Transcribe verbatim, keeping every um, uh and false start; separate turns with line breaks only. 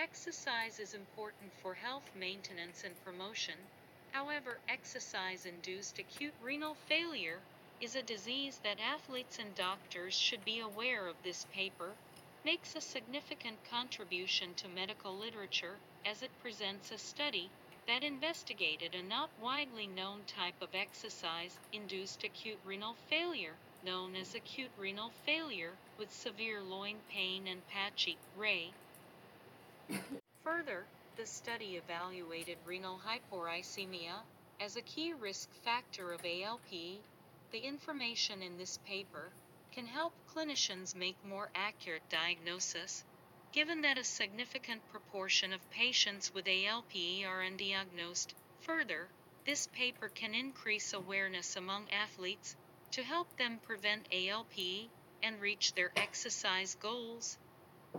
Exercise is important for health maintenance and promotion. However, exercise-induced acute renal failure is a disease that athletes and doctors should be aware of. This paper makes a significant contribution to medical literature as it presents a study that investigated a not widely known type of exercise-induced acute renal failure, known as acute renal failure with severe loin pain and patchy ray. Further, the study evaluated renal hyporicemia as a key risk factor of A L P. The information in this paper can help clinicians make more accurate diagnosis, given that a significant proportion of patients with A L P are undiagnosed. Further, this paper can increase awareness among athletes to help them prevent A L P and reach their exercise goals.